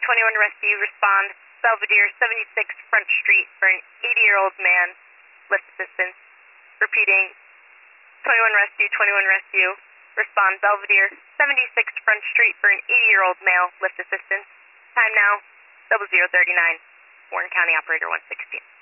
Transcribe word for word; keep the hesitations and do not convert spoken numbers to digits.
twenty-one Rescue, respond Belvedere seventy-six Front Street for an eighty-year-old man, lift assistance. Repeating, twenty-one Rescue, twenty-one Rescue, respond Belvedere seventy-six Front Street for an eighty-year-old male, lift assistance. Time now, double zero thirty-nine, Warren County Operator one sixteen.